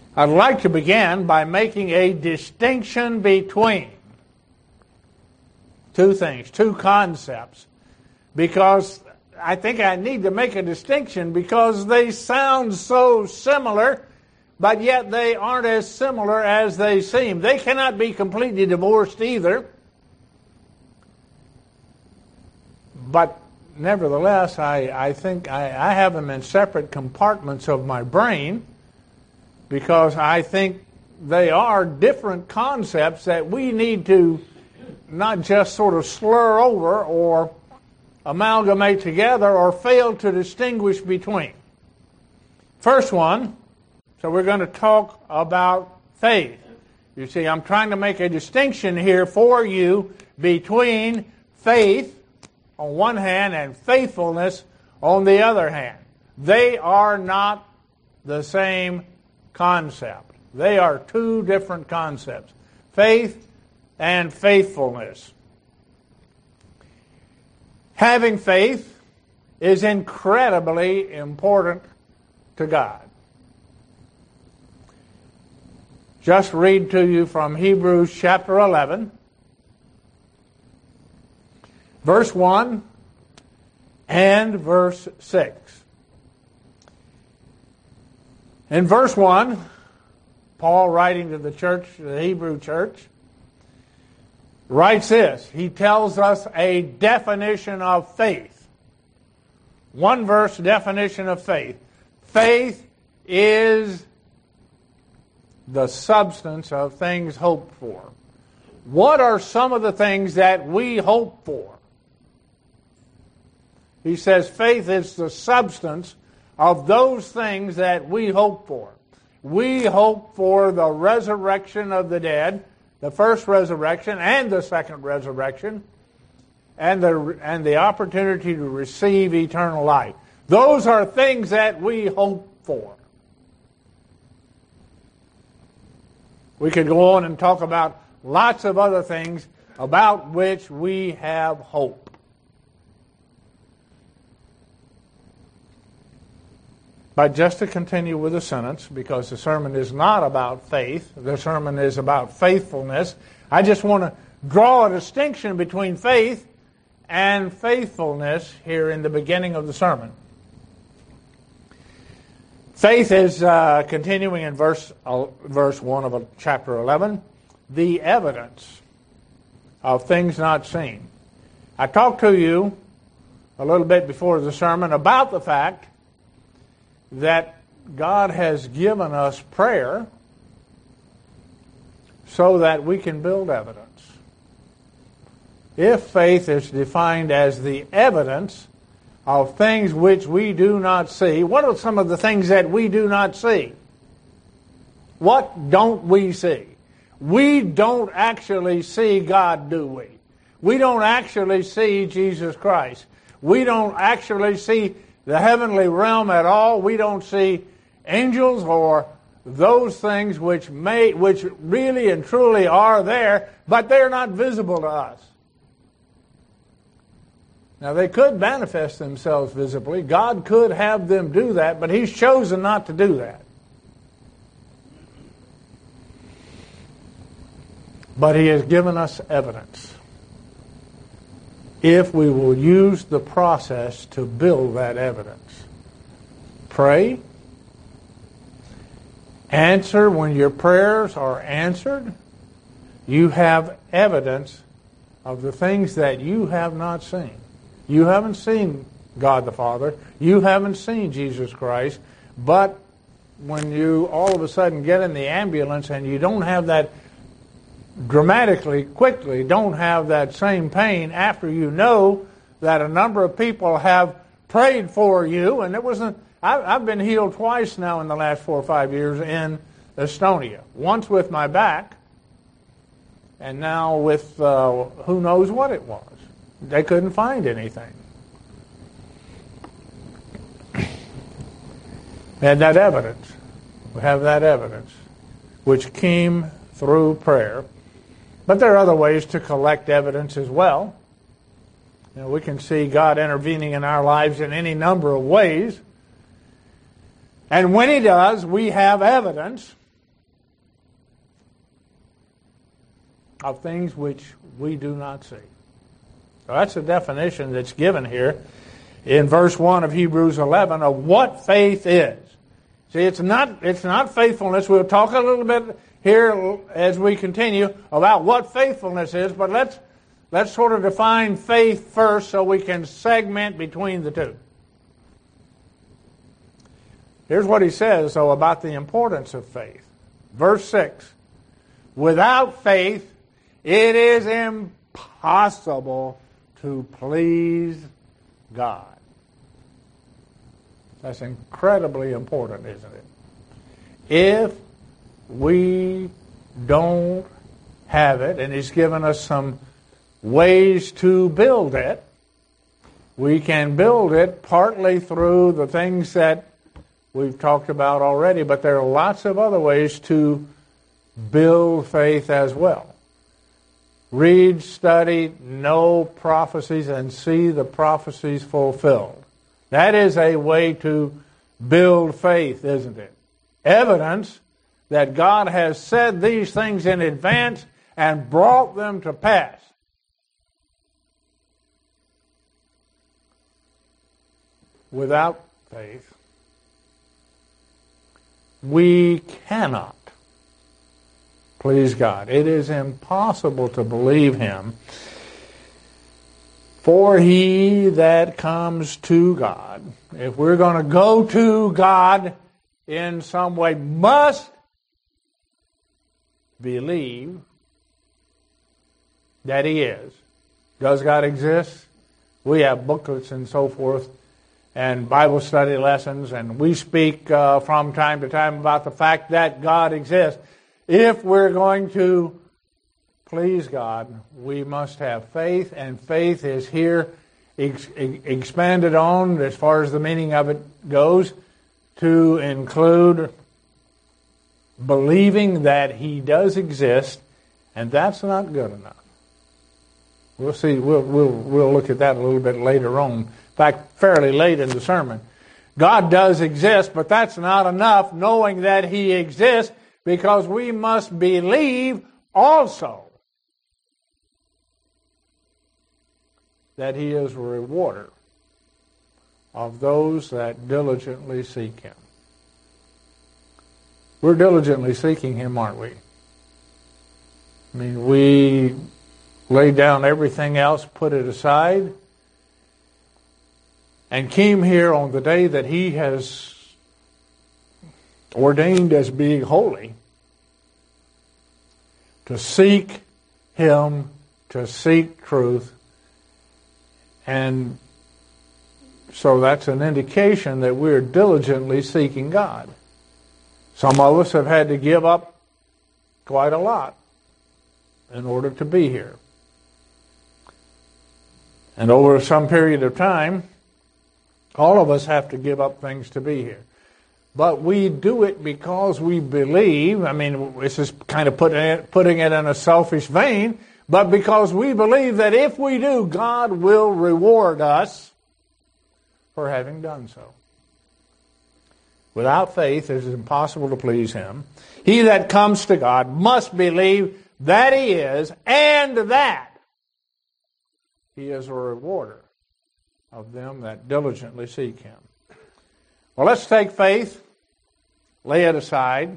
I'd like to begin by making a distinction between two things, two concepts, because I think I need to make a distinction because they sound so similar, but yet they aren't as similar as they seem. They cannot be completely divorced either, but nevertheless, I think I have them in separate compartments of my brain because I think they are different concepts that we need to not just sort of slur over or amalgamate together or fail to distinguish between. First one, so we're going to talk about faith. You see, I'm trying to make a distinction here for you between faith on one hand and faithfulness on the other hand. They are not the same concept. They are two different concepts. Faith and faithfulness. Having faith is incredibly important to God. Just read to you from Hebrews chapter 11, verse 1 and verse 6. In verse 1, Paul, writing to the church, the Hebrew church, writes this. He tells us a definition of faith. One verse definition of faith. Faith is the substance of things hoped for. What are some of the things that we hope for? He says faith is the substance of those things that we hope for. We hope for the resurrection of the dead, the first resurrection and the second resurrection, and the opportunity to receive eternal life. Those are things that we hope for. We could go on and talk about lots of other things about which we have hope. But just to continue with the sentence, because the sermon is not about faith, the sermon is about faithfulness, I just want to draw a distinction between faith and faithfulness here in the beginning of the sermon. Faith is, continuing in verse 1 of chapter 11, the evidence of things not seen. I talked to you a little bit before the sermon about the fact that God has given us prayer so that we can build evidence. If faith is defined as the evidence of things which we do not see, what are some of the things that we do not see? What don't we see? We don't actually see God, do we? We don't actually see Jesus Christ. We don't actually see the heavenly realm at all. We don't see angels or those things which really and truly are there, but they're not visible to us. Now, they could manifest themselves visibly. God could have them do that, but He's chosen not to do that. But He has given us evidence if we will use the process to build that evidence. Pray. Answer when your prayers are answered. You have evidence of the things that you have not seen. You haven't seen God the Father. You haven't seen Jesus Christ. But when you all of a sudden get in the ambulance and you don't have that quickly, don't have that same pain after you know that a number of people have prayed for you, and I've been healed twice now in the last 4 or 5 years in Estonia. Once with my back, and now with who knows what it was. They couldn't find anything. And that evidence, we have that evidence, which came through prayer. But there are other ways to collect evidence as well. You know, we can see God intervening in our lives in any number of ways. And when He does, we have evidence of things which we do not see. So that's the definition that's given here in verse 1 of Hebrews 11 of what faith is. See, it's not faithfulness. We'll talk a little bit here as we continue about what faithfulness is, but let's sort of define faith first so we can segment between the two. Here's what he says, though, about the importance of faith. Verse 6, without faith, it is impossible to please God. That's incredibly important, isn't it? If we don't have it, and he's given us some ways to build it, we can build it partly through the things that we've talked about already, but there are lots of other ways to build faith as well. Read, study, know prophecies, and see the prophecies fulfilled. That is a way to build faith, isn't it? Evidence that God has said these things in advance and brought them to pass. Without faith, we cannot please God. It is impossible to believe Him. For he that comes to God, if we're going to go to God in some way, must believe that He is. Does God exist? We have booklets and so forth and Bible study lessons, and we speak from time to time about the fact that God exists. If we're going to please God, we must have faith, and faith is here expanded on, as far as the meaning of it goes, to include believing that He does exist, and that's not good enough. We'll see. We'll look at that a little bit later on. In fact, fairly late in the sermon. God does exist, but that's not enough, knowing that He exists, because we must believe also that He is a rewarder of those that diligently seek Him. We're diligently seeking Him, aren't we? I mean, we lay down everything else, put it aside, and came here on the day that He has ordained as being holy, to seek Him, to seek truth. And so that's an indication that we're diligently seeking God. Some of us have had to give up quite a lot in order to be here. And over some period of time, all of us have to give up things to be here. But we do it because we believe. I mean, this is kind of putting it in a selfish vein, but because we believe that if we do, God will reward us for having done so. Without faith, it is impossible to please Him. He that comes to God must believe that He is, and that He is a rewarder of them that diligently seek Him. Well, let's take faith, lay it aside,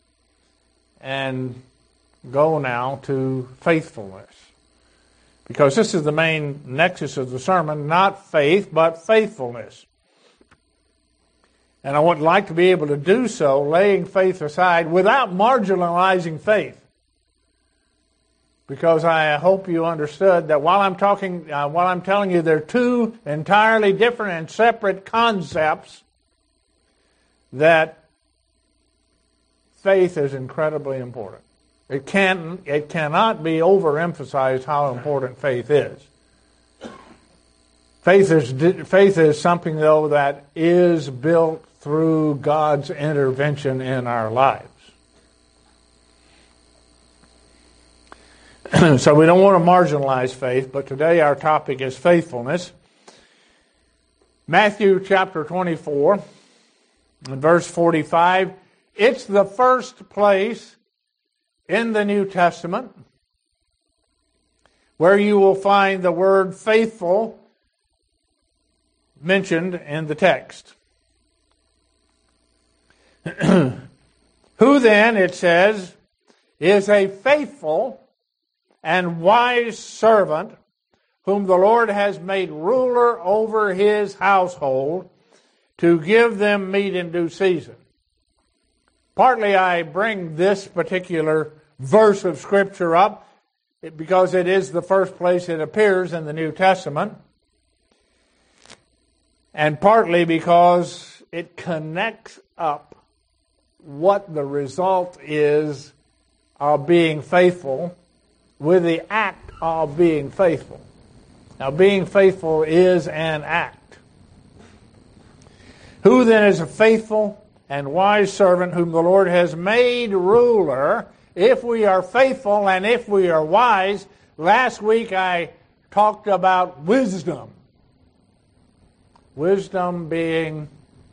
and go now to faithfulness. Because this is the main nexus of the sermon, not faith, but faithfulness. And I would like to be able to do so, laying faith aside, without marginalizing faith. Because I hope you understood that while I'm telling you they're two entirely different and separate concepts, that faith is incredibly important. It cannot be overemphasized how important faith is. Faith is something, though, that is built through God's intervention in our lives. So we don't want to marginalize faith, but today our topic is faithfulness. Matthew chapter 24, and verse 45, it's the first place in the New Testament where you will find the word faithful mentioned in the text. Who then, it says, is a faithful and wise servant whom the Lord has made ruler over his household to give them meat in due season. Partly I bring this particular verse of Scripture up because it is the first place it appears in the New Testament, and partly because it connects up what the result is of being faithful with the act of being faithful. Now, being faithful is an act. Who then is a faithful and wise servant whom the Lord has made ruler? If we are faithful and if we are wise, last week I talked about wisdom. Wisdom being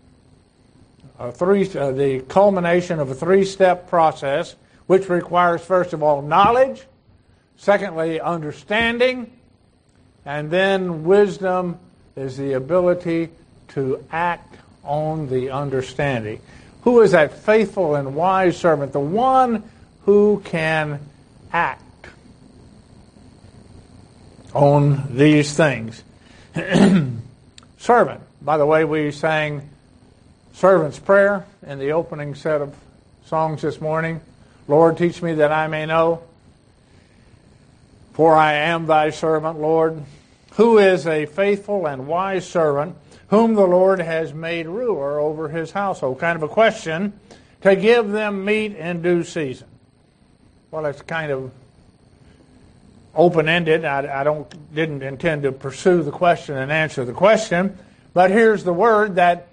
the culmination of a three-step process, which requires, first of all, knowledge, secondly, understanding, and then wisdom is the ability to act on the understanding. Who is that faithful and wise servant? The one who can act on these things. Servant. By the way, we sang Servant's Prayer in the opening set of songs this morning. Lord, teach me that I may know, for I am thy servant, Lord. Who is a faithful and wise servant whom the Lord has made ruler over his household? Kind of a question. To give them meat in due season. Well, it's kind of open-ended. I didn't intend to pursue the question and answer the question, but here's the word that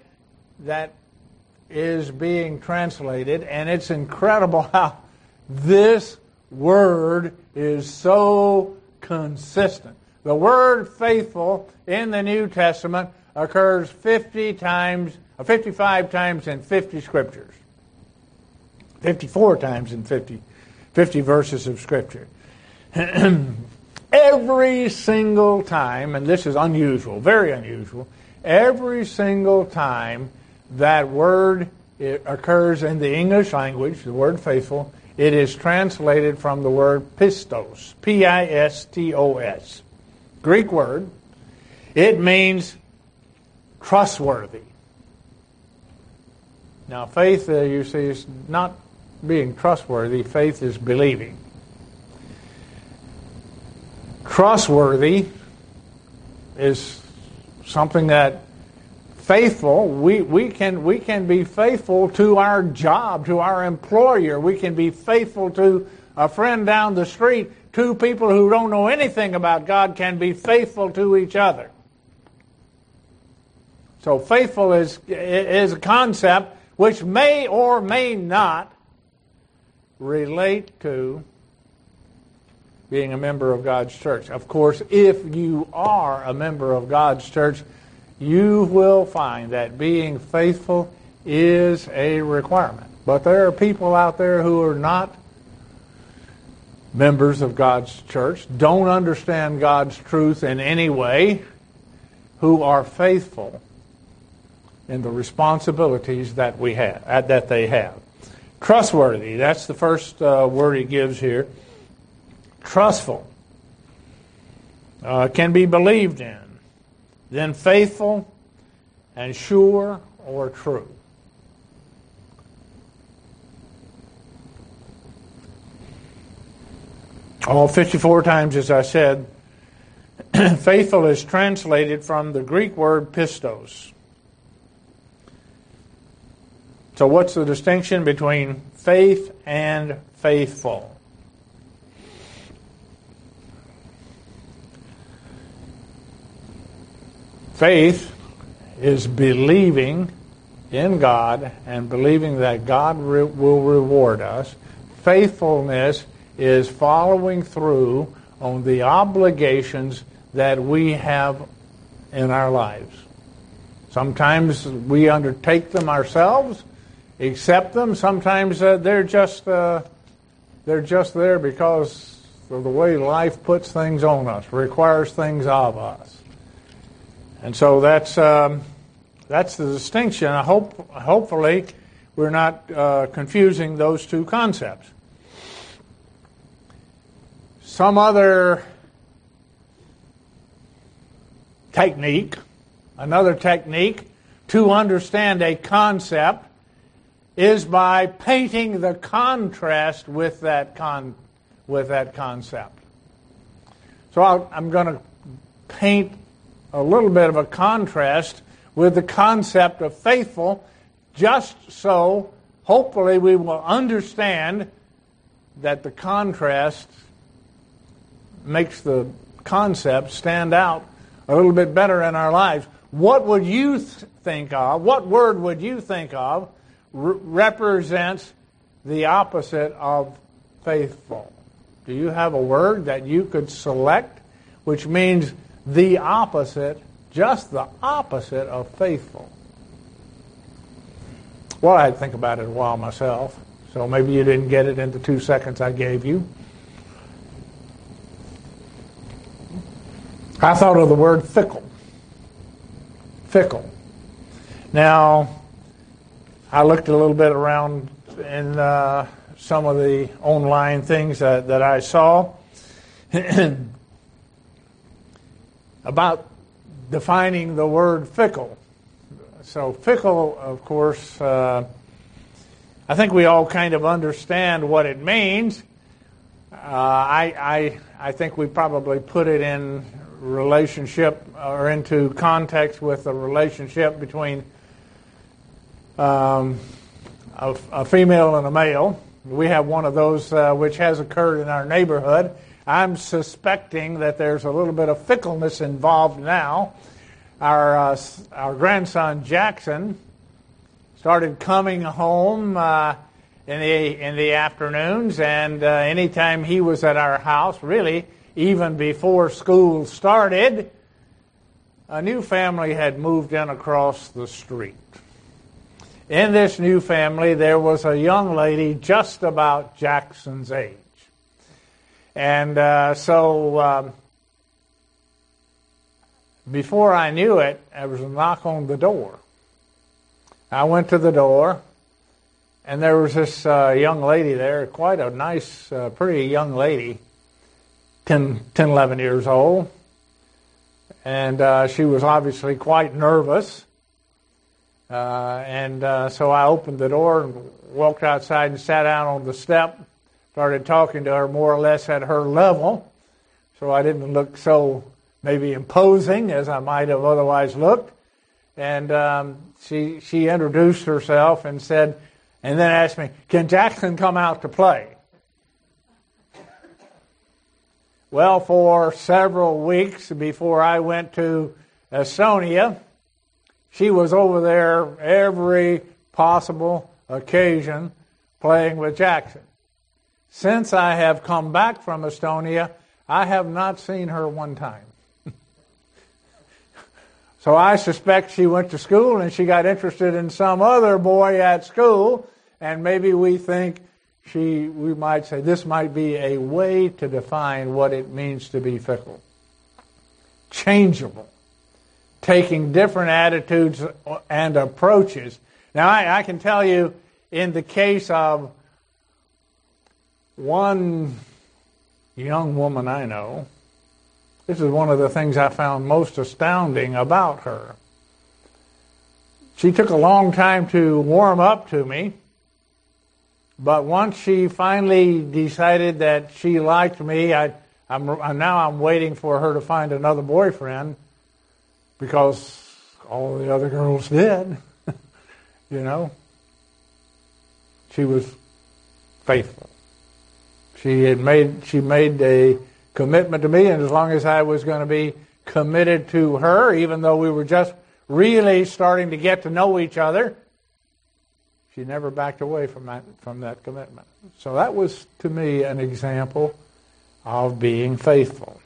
is being translated, and it's incredible how this word is so consistent. The word faithful in the New Testament occurs 55 times in 50 scriptures. 54 times in 50 verses of Scripture. Every single time, and this is unusual, very unusual, every single time that word occurs in the English language, the word faithful, it is translated from the word pistos, P-I-S-T-O-S. Greek word. It means trustworthy. Now, faith, you see, is not being trustworthy. Faith is believing. Trustworthy is something that faithful, we can be faithful to our job, to our employer. We can be faithful to a friend down the street. Two people who don't know anything about God can be faithful to each other. So faithful is a concept which may or may not relate to being a member of God's church. Of course, if you are a member of God's church, you will find that being faithful is a requirement. But there are people out there who are not members of God's church, don't understand God's truth in any way, who are faithful in the responsibilities that they have. Trustworthy, that's the first word he gives here. Trustful, can be believed in. Then faithful and sure or true. All 54 times, as I said, faithful is translated from the Greek word pistos. So what's the distinction between faith and faithful? Faith is believing in God and believing that God will reward us. Faithfulness is following through on the obligations that we have in our lives. Sometimes we undertake them ourselves, accept them. Sometimes they're just there because of the way life puts things on us, requires things of us. And so that's the distinction. Hopefully we're not confusing those two concepts. Some other technique, another technique to understand a concept is by painting the contrast with that concept. So I'm going to paint a little bit of a contrast with the concept of faithful, just so hopefully we will understand that the contrast makes the concept stand out a little bit better in our lives. What would you think of, what word would you think of represents the opposite of faithful? Do you have a word that you could select which means the opposite, just the opposite of faithful? Well, I had to think about it a while myself, so maybe you didn't get it in the 2 seconds I gave you. I thought of the word fickle. Fickle. Now, I looked a little bit around in some of the online things that I saw about defining the word fickle. So fickle, of course, I think we all kind of understand what it means. I think we probably put it in relationship or into context with the relationship between a female and a male. We have one of those which has occurred in our neighborhood. I'm suspecting that there's a little bit of fickleness involved now. Our grandson Jackson started coming home in the afternoons, and anytime he was at our house, really even before school started, a new family had moved in across the street. In this new family, there was a young lady just about Jackson's age. And so before I knew it, there was a knock on the door. I went to the door, and there was this young lady there, quite a nice, pretty young lady, 10, 11 years old. And she was obviously quite nervous. So I opened the door and walked outside and sat down on the step, started talking to her more or less at her level, so I didn't look so maybe imposing as I might have otherwise looked. And she introduced herself and said, and then asked me, "Can Jackson come out to play?" Well, for several weeks before I went to Estonia, she was over there every possible occasion playing with Jackson. Since I have come back from Estonia, I have not seen her one time. So I suspect she went to school and she got interested in some other boy at school, and maybe we think we might say this might be a way to define what it means to be fickle. Changeable. Taking different attitudes and approaches. Now, I can tell you, in the case of one young woman I know, this is one of the things I found most astounding about her. She took a long time to warm up to me, but once she finally decided that she liked me, I'm waiting for her to find another boyfriend, because all the other girls did. You know, she was faithful. She made a commitment to me, and as long as I was going to be committed to her, even though we were just really starting to get to know each other, she never backed away from that commitment. So that was, to me, an example of being faithful.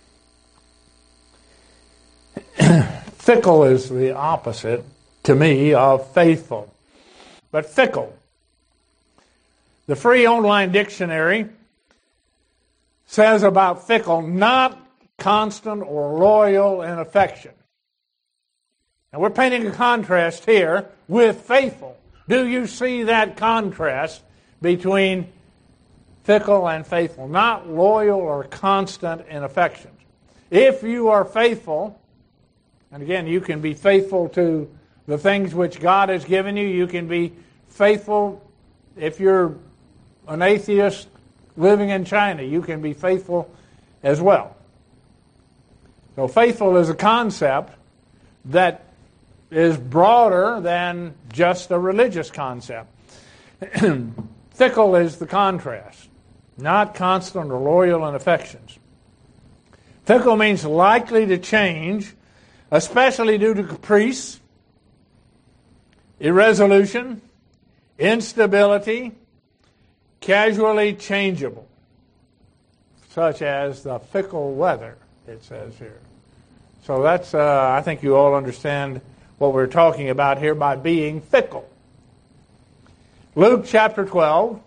Fickle is the opposite, to me, of faithful. But fickle. The Free Online Dictionary says about fickle, not constant or loyal in affection. And we're painting a contrast here with faithful. Do you see that contrast between fickle and faithful? Not loyal or constant in affections. If you are faithful, and again, you can be faithful to the things which God has given you. You can be faithful if you're an atheist living in China. You can be faithful as well. So faithful is a concept that is broader than just a religious concept. Fickle is the contrast. Not constant or loyal in affections. Fickle means likely to change, especially due to caprice, irresolution, instability, casually changeable, such as the fickle weather, it says here. So that's, I think you all understand what we're talking about here by being fickle. Luke chapter 12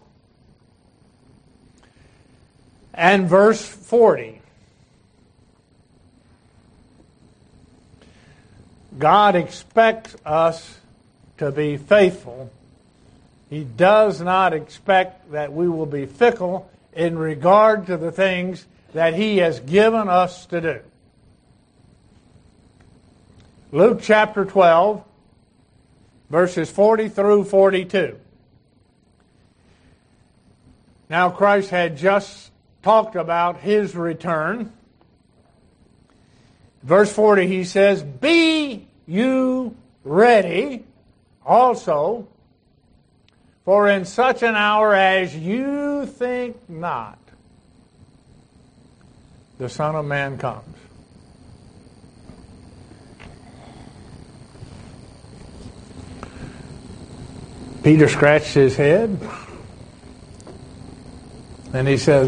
and verse 40. God expects us to be faithful. He does not expect that we will be fickle in regard to the things that He has given us to do. Luke chapter 12, verses 40 through 42. Now Christ had just talked about His return. Verse 40, He says, "Be you ready also, for in such an hour as you think not, the Son of Man comes." Peter scratched his head, and he says,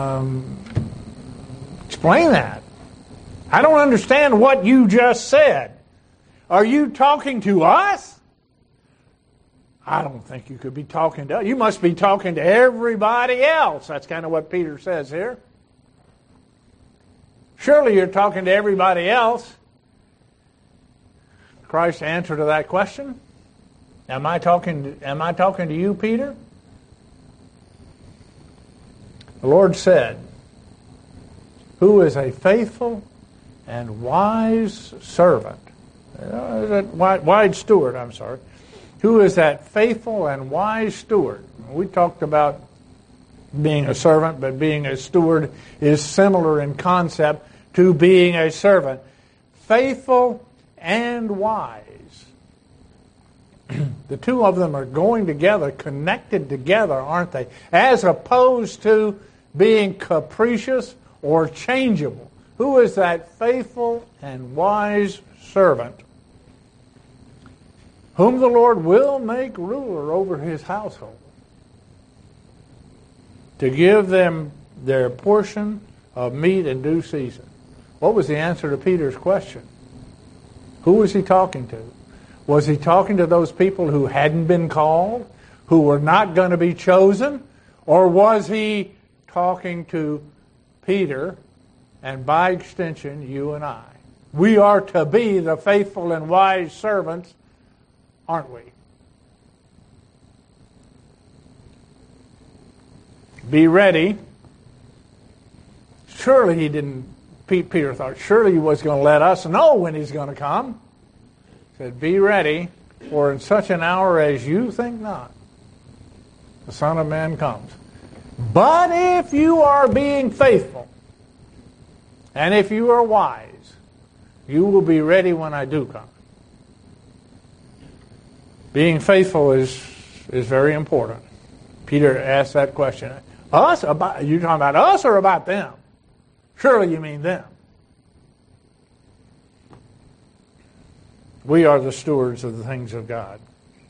explain that. I don't understand what you just said. Are you talking to us? I don't think you could be talking to us. You must be talking to everybody else. That's kind of what Peter says here. Surely you're talking to everybody else. Christ's answer to that question, Am I talking to you, Peter? The Lord said, "Who is a faithful and wise servant?" Wise steward, I'm sorry. Who is that faithful and wise steward? We talked about being a servant, but being a steward is similar in concept to being a servant. Faithful and wise. The two of them are going together, connected together, aren't they? As opposed to being capricious or changeable. Who is that faithful and wise servant whom the Lord will make ruler over His household, to give them their portion of meat in due season? What was the answer to Peter's question? Who was he talking to? Was he talking to those people who hadn't been called, who were not going to be chosen? Or was he talking to Peter, and by extension, you and I? We are to be the faithful and wise servants, aren't we? Be ready. Surely he didn't, Peter thought, surely he was going to let us know when he's going to come. He said, be ready, for in such an hour as you think not, the Son of Man comes. But if you are being faithful, and if you are wise, you will be ready when I do come. Being faithful is very important. Peter asked that question. Us? About, you talking about us or about them? Surely you mean them. We are the stewards of the things of God.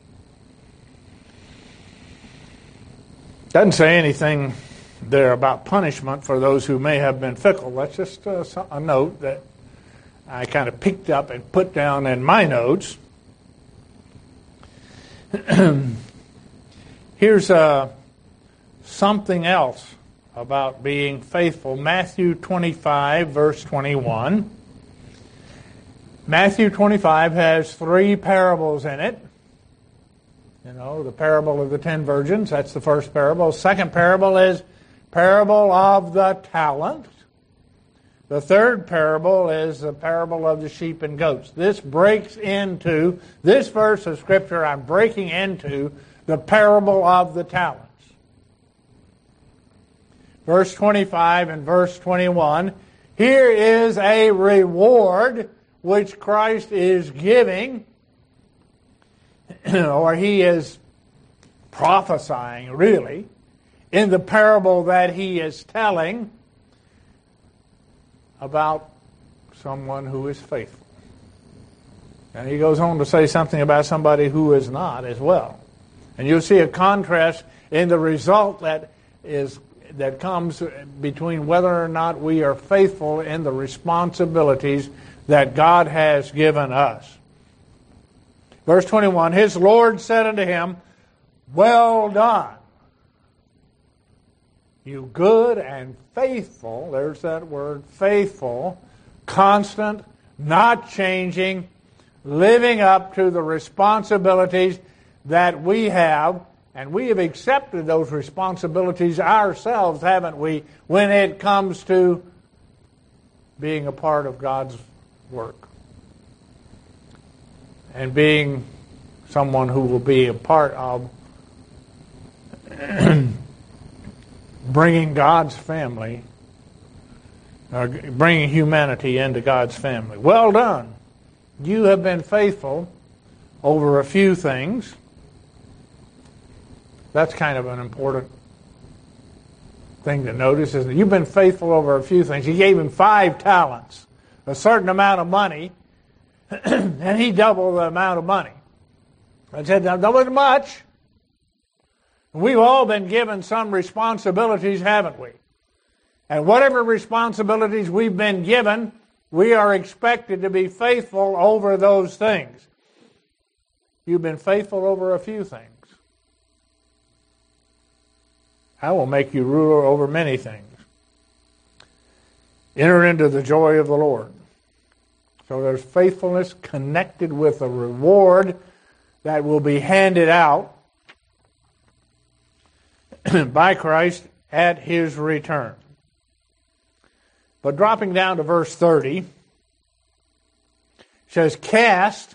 Doesn't say anything there about punishment for those who may have been fickle. That's just a note that I kind of picked up and put down in my notes. Here's something else about being faithful. Matthew 25, verse 21. Matthew 25 has 3 parables in it. You know, the parable of the 10 virgins, that's the first parable. The second parable is parable of the talents. The third parable is the parable of the sheep and goats. This breaks into, this verse of Scripture, I'm breaking into the parable of the talents. Verse 25 and verse 21, here is a reward which Christ is giving, or he is prophesying, really, in the parable that he is telling about someone who is faithful. And he goes on to say something about somebody who is not as well. And you'll see a contrast in the result that comes between whether or not we are faithful in the responsibilities that God has given us. Verse 21, his Lord said unto him, well done, you good and faithful, there's that word, faithful, constant, not changing, living up to the responsibilities that we have, and we have accepted those responsibilities ourselves, haven't we, when it comes to being a part of God's work and being someone who will be a part of bringing God's family, bringing humanity into God's family. Well done. You have been faithful over a few things. That's kind of an important thing to notice, isn't it? You've been faithful over a few things. He gave him 5 talents, a certain amount of money, and he doubled the amount of money. I said, now, that wasn't much. We've all been given some responsibilities, haven't we? And whatever responsibilities we've been given, we are expected to be faithful over those things. You've been faithful over a few things. I will make you ruler over many things. Enter into the joy of the Lord. So there's faithfulness connected with a reward that will be handed out by Christ at his return. But dropping down to verse 30, it says, cast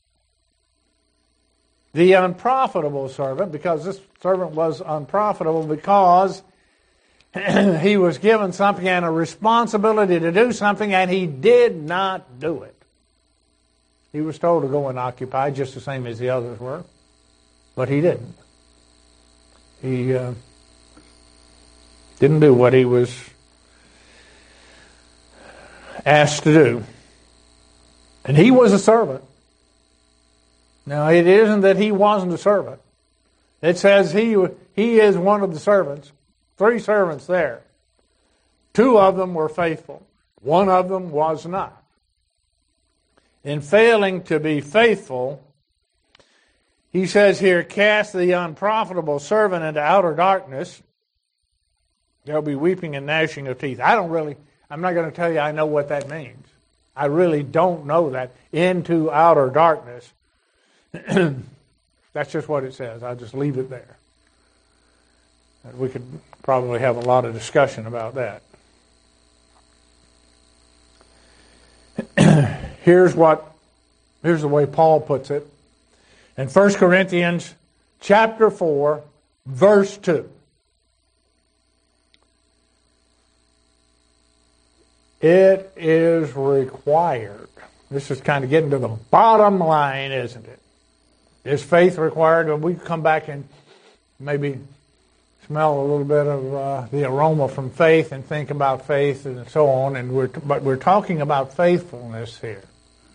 the unprofitable servant, because this servant was unprofitable because he was given something and a responsibility to do something, and he did not do it. He was told to go and occupy just the same as the others were, but he didn't. He didn't do what he was asked to do. And he was a servant. Now, it isn't that he wasn't a servant. It says he is one of the servants. 3 servants there. 2 of them were faithful. 1 of them was not. In failing to be faithful, he says here, cast the unprofitable servant into outer darkness. There'll be weeping and gnashing of teeth. I'm not going to tell you I know what that means. I really don't know that. Into outer darkness. That's just what it says. I'll just leave it there. We could probably have a lot of discussion about that. Here's the way Paul puts it. In 1 Corinthians chapter 4, verse 2. It is required. This is kind of getting to the bottom line, isn't it? Is faith required? And we come back and maybe smell a little bit of the aroma from faith and think about faith and so on. But we're talking about faithfulness here.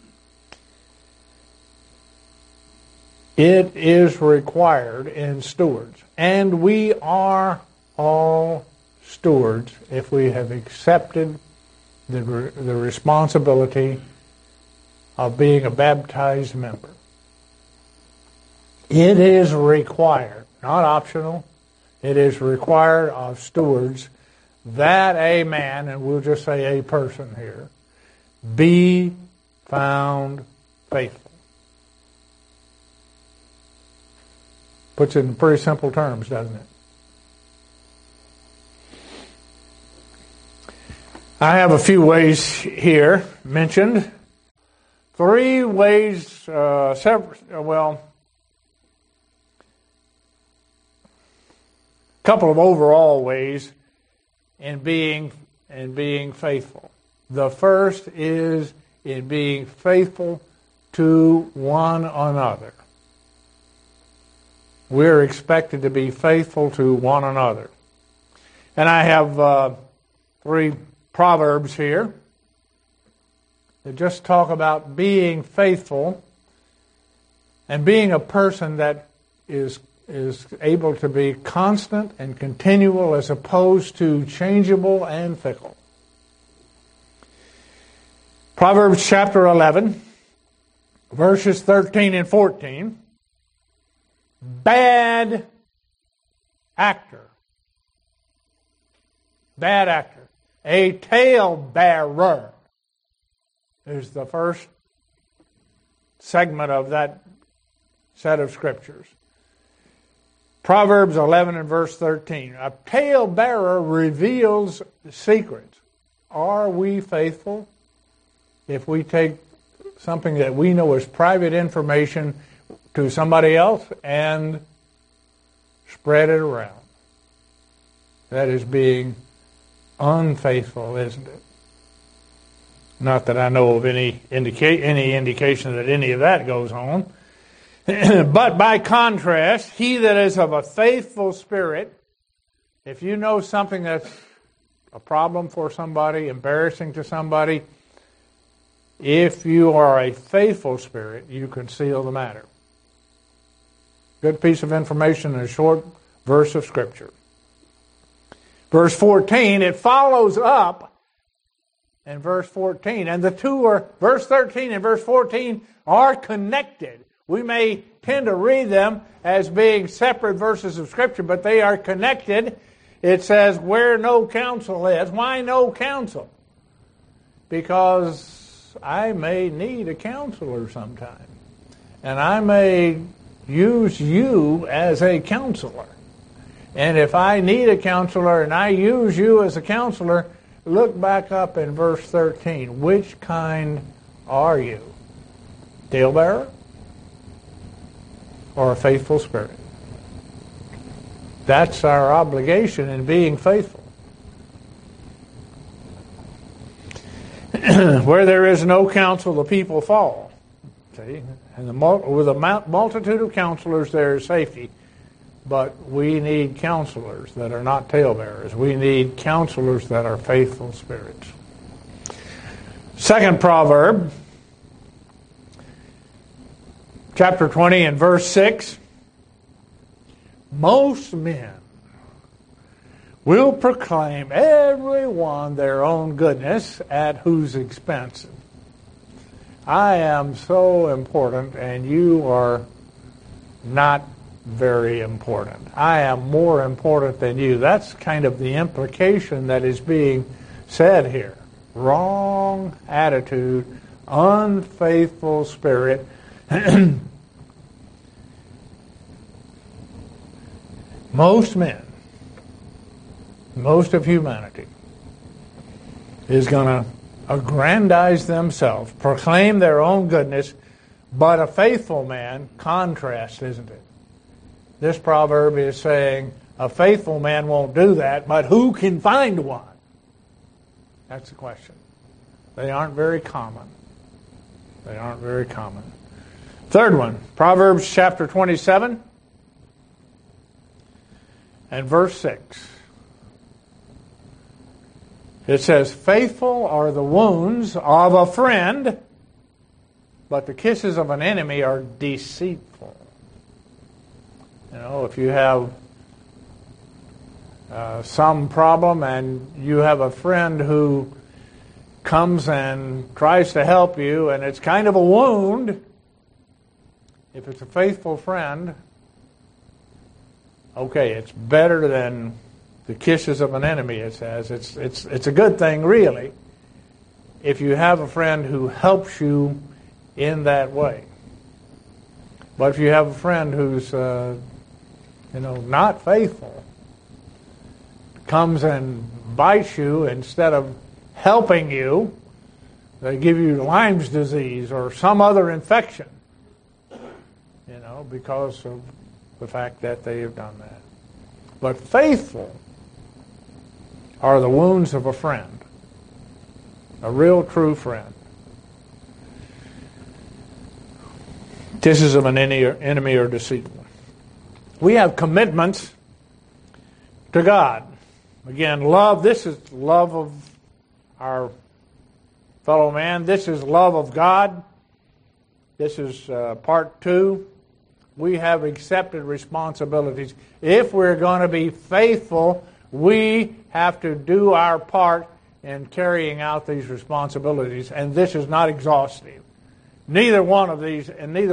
It is required in stewards. And we are all stewards if we have accepted the responsibility of being a baptized member. It is required, not optional. It is required of stewards that a man, and we'll just say a person here, be found faithful. Puts it in pretty simple terms, doesn't it? I have a few ways here mentioned. 3 ways, a couple of overall ways in being faithful. The first is in being faithful to one another. We're expected to be faithful to one another. And I have 3 proverbs here that just talk about being faithful and being a person that is able to be constant and continual as opposed to changeable and fickle. Proverbs chapter 11, verses 13 and 14. Bad actor. Bad actor. A talebearer is the first segment of that set of scriptures. Proverbs 11 and verse 13. A talebearer reveals secrets. Are we faithful if we take something that we know is private information to somebody else and spread it around? That is being unfaithful, isn't it? Not that I know of any indication that any of that goes on. But by contrast, he that is of a faithful spirit, if you know something that's a problem for somebody, embarrassing to somebody, if you are a faithful spirit, you conceal the matter. Good piece of information in a short verse of Scripture. Verse 14, it follows up in verse 14. And the two are, verse 13 and verse 14 are connected. We may tend to read them as being separate verses of Scripture, but they are connected. It says, where no counsel is. Why no counsel? Because I may need a counselor sometime. And I may use you as a counselor. And if I need a counselor and I use you as a counselor, look back up in verse 13. Which kind are you? Talebearer or a faithful spirit? That's our obligation in being faithful. Where there is no counsel, the people fall. See? And with a multitude of counselors, there is safety. But we need counselors that are not talebearers. We need counselors that are faithful spirits. Second proverb, chapter 20 and verse 6. Most men will proclaim everyone their own goodness at whose expense. I am so important and you are not very important. I am more important than you. That's kind of the implication that is being said here. Wrong attitude, unfaithful spirit. Most men, most of humanity is going to aggrandize themselves, proclaim their own goodness, but a faithful man, contrast, isn't it? This proverb is saying a faithful man won't do that, but who can find one? That's the question. They aren't very common. They aren't very common. Third one, Proverbs chapter 27 and verse 6. It says, faithful are the wounds of a friend, but the kisses of an enemy are deceitful. You know, if you have some problem and you have a friend who comes and tries to help you and it's kind of a wound, if it's a faithful friend, okay, it's better than the kisses of an enemy, it says. It's a good thing, really, if you have a friend who helps you in that way. But if you have a friend who's, not faithful, comes and bites you instead of helping you, they give you Lyme's disease or some other infection, because of the fact that they have done that. But faithful are the wounds of a friend, a real true friend. Kisses of an enemy are deceitful. We have commitments to God. Again, love, this is love of our fellow man. This is love of God. This is part 2. We have accepted responsibilities. If we're going to be faithful, we have to do our part in carrying out these responsibilities. And this is not exhaustive. Neither one of these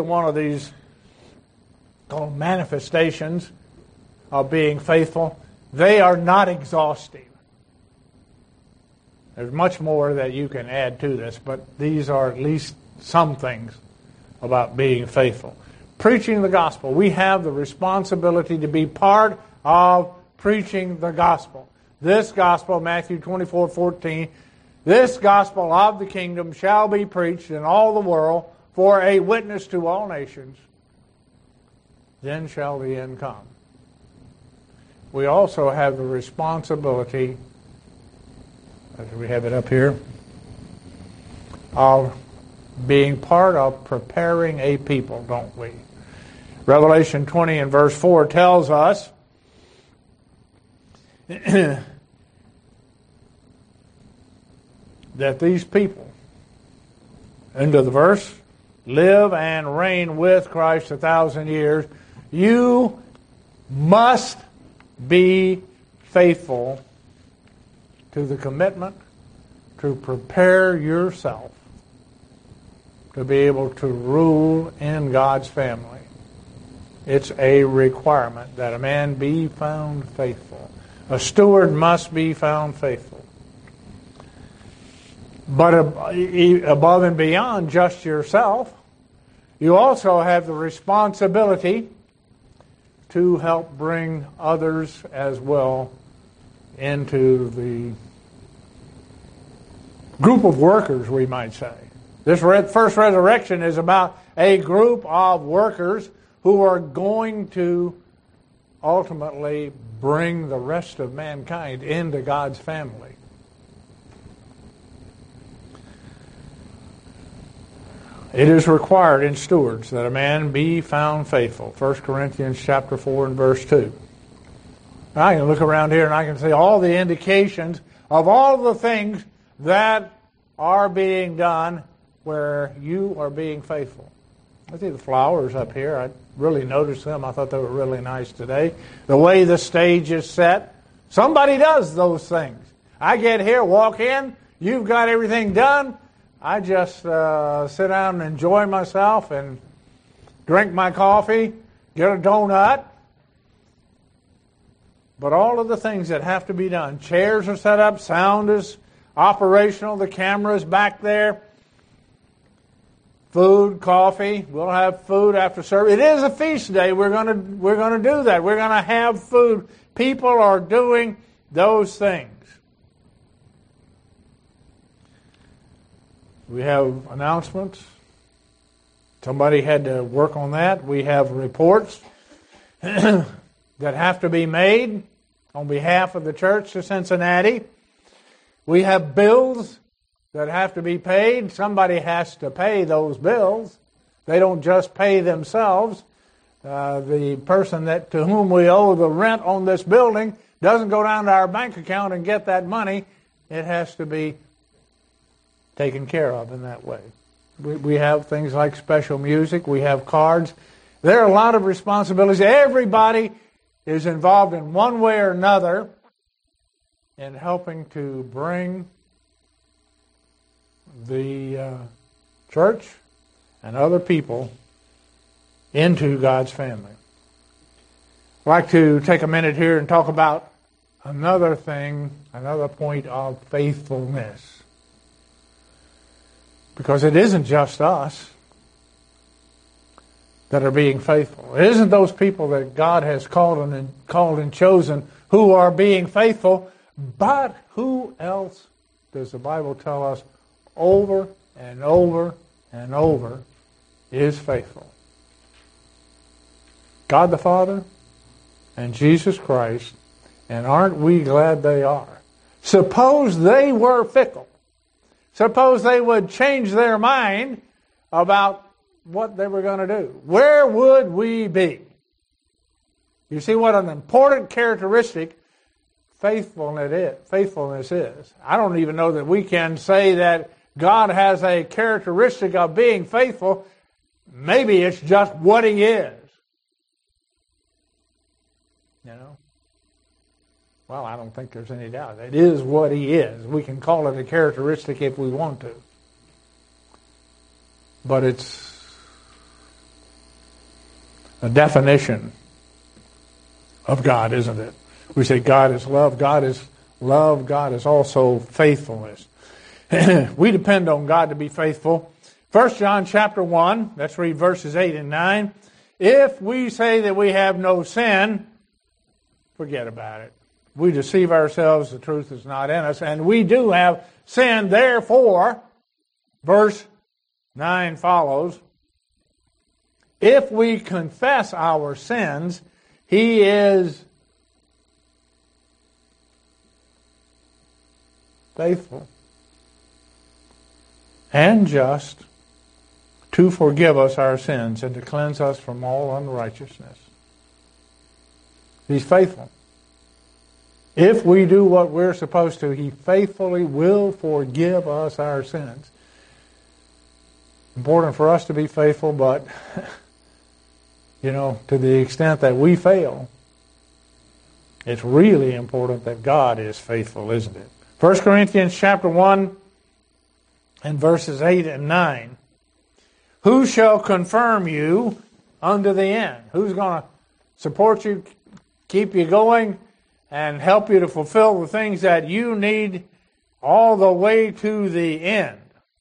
called manifestations of being faithful, they are not exhaustive. There's much more that you can add to this, but these are at least some things about being faithful. Preaching the gospel. We have the responsibility to be part of preaching the gospel. This gospel, Matthew 24:14, this gospel of the kingdom shall be preached in all the world for a witness to all nations. Then shall the end come. We also have the responsibility, as we have it up here, of being part of preparing a people, don't we? Revelation 20 and verse 4 tells us that these people, end of the verse, live and reign with Christ 1,000 years. You must be faithful to the commitment to prepare yourself to be able to rule in God's family. It's a requirement that a man be found faithful. A steward must be found faithful. But above and beyond just yourself, you also have the responsibility to help bring others as well into the group of workers, we might say. This first resurrection is about a group of workers who are going to ultimately bring the rest of mankind into God's family. It is required in stewards that a man be found faithful. 1 Corinthians chapter 4 and verse 2. Now I can look around here and I can see all the indications of all the things that are being done where you are being faithful. I see the flowers up here. I really noticed them. I thought they were really nice today. The way the stage is set. Somebody does those things. I get here, walk in, you've got everything done. I just sit down and enjoy myself and drink my coffee, get a donut. But all of the things that have to be done. Chairs are set up, sound is operational, the camera is back there. Food, coffee. We'll have food after service. It is a feast day. We're going to do that. We're going to have food. People are doing those things. We have announcements. Somebody had to work on that. We have reports that have to be made on behalf of the church of Cincinnati. We have bills that have to be paid. Somebody has to pay those bills. They don't just pay themselves. The person to whom we owe the rent on this building doesn't go down to our bank account and get that money. It has to be taken care of in that way. We have things like special music. We have cards. There are a lot of responsibilities. Everybody is involved in one way or another in helping to bring the church and other people into God's family. I'd like to take a minute here and talk about another thing, another point of faithfulness. Because it isn't just us that are being faithful. It isn't those people that God has called and chosen who are being faithful, but who else does the Bible tell us over and over and over is faithful? God the Father and Jesus Christ, and aren't we glad they are? Suppose they were fickle. Suppose they would change their mind about what they were going to do. Where would we be? You see what an important characteristic faithfulness is. I don't even know that we can say that God has a characteristic of being faithful. Maybe it's just what He is. You know? Well, I don't think there's any doubt. It is what He is. We can call it a characteristic if we want to. But it's a definition of God, isn't it? We say God is love. God is love. God is also faithfulness. We depend on God to be faithful. 1 John chapter 1, let's read verses 8 and 9. If we say that we have no sin, forget about it. We deceive ourselves, the truth is not in us, and we do have sin. Therefore, verse 9 follows, if we confess our sins, He is faithful and just to forgive us our sins and to cleanse us from all unrighteousness. He's faithful. If we do what we're supposed to, He faithfully will forgive us our sins. Important for us to be faithful, but to the extent that we fail, it's really important that God is faithful, isn't it? 1 Corinthians chapter 1 and verses 8 and 9. Who shall confirm you unto the end? Who's going to support you, keep you going, and help you to fulfill the things that you need all the way to the end,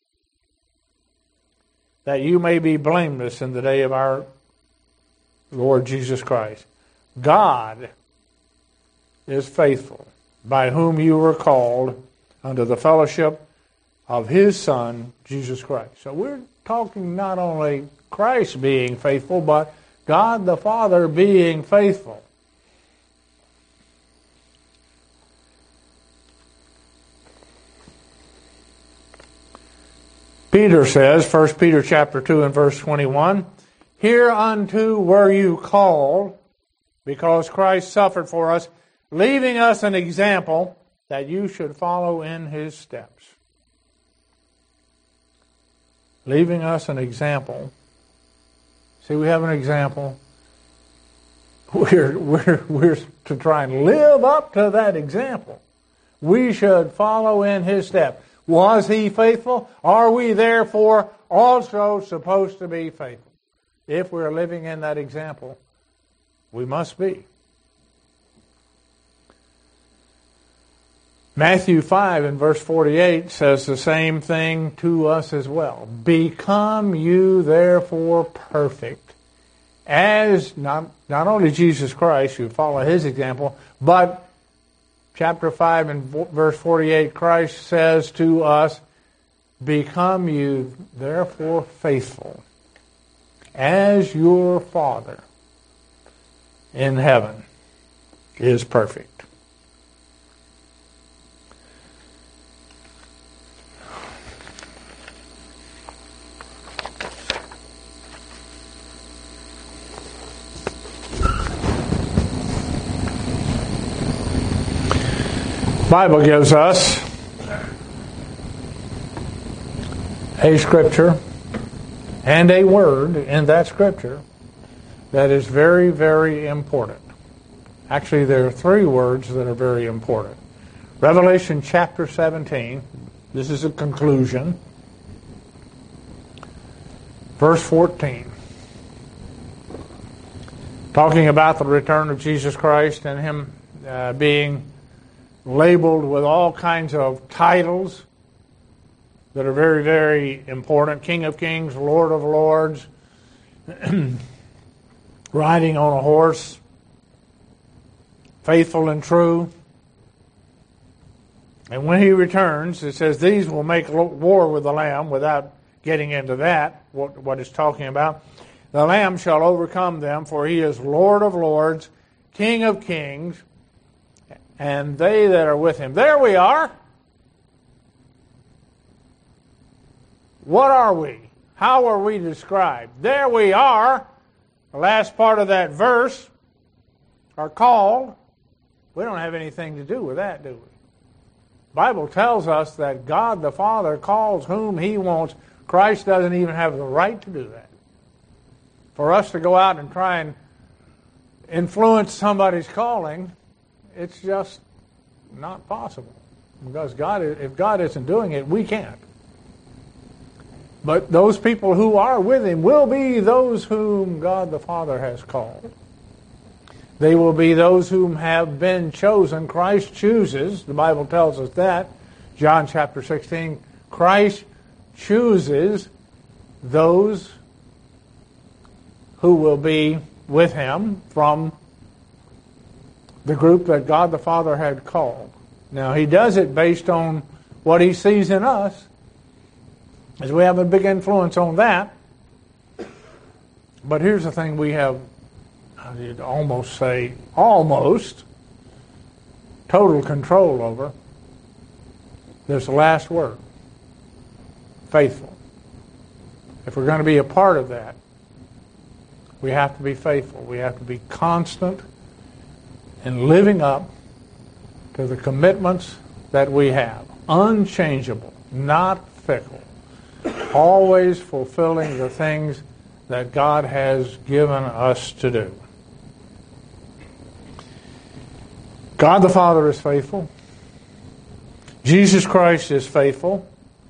that you may be blameless in the day of our Lord Jesus Christ? God is faithful, by whom you were called unto the fellowship of His Son, Jesus Christ. So we're talking not only Christ being faithful, but God the Father being faithful. Peter says, 1 Peter chapter 2 and verse 21, hereunto were you called, because Christ suffered for us, leaving us an example that you should follow in His steps. Leaving us an example. See, we have an example. We're to try and live up to that example. We should follow in His steps. Was He faithful? Are we therefore also supposed to be faithful? If we're living in that example, we must be. Matthew 5 and verse 48 says the same thing to us as well. Become you therefore perfect, as not only Jesus Christ, you follow His example, but chapter 5 and verse 48, Christ says to us, become you therefore faithful, as your Father in heaven is perfect. Bible gives us a scripture and a word in that scripture that is very, very important. Actually, there are three words that are very important. Revelation chapter 17, this is a conclusion. Verse 14, talking about the return of Jesus Christ and Him being labeled with all kinds of titles that are very, very important. King of Kings, Lord of Lords, riding on a horse, faithful and true. And when he returns, it says these will make war with the Lamb. Without getting into that, what it's talking about. The Lamb shall overcome them, for he is Lord of Lords, King of Kings, and they that are with him. There we are. What are we? How are we described? There we are. The last part of that verse are called. We don't have anything to do with that, do we? The Bible tells us that God the Father calls whom he wants. Christ doesn't even have the right to do that. For us to go out and try and influence somebody's calling, it's just not possible. Because if God isn't doing it, we can't. But those people who are with him will be those whom God the Father has called. They will be those whom have been chosen. Christ chooses. The Bible tells us that. John chapter 16. Christ chooses those who will be with him from the group that God the Father had called. Now, he does it based on what he sees in us, as we have a big influence on that. But here's the thing we have, I'd almost say, almost total control over. There's the last word. Faithful. If we're going to be a part of that, we have to be faithful. We have to be constant in living up to the commitments that we have. Unchangeable, not fickle. Always fulfilling the things that God has given us to do. God the Father is faithful. Jesus Christ is faithful.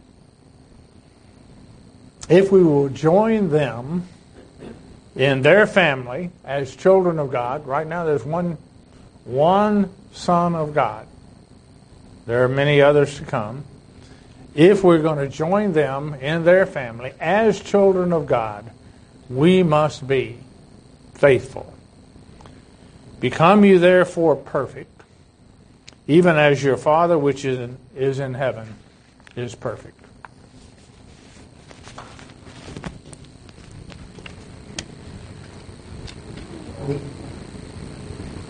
If we will join them in their family as children of God, right now there's one Son of God. There are many others to come. If we're going to join them in their family as children of God, we must be faithful. Become you therefore perfect, even as your Father which is in heaven is perfect.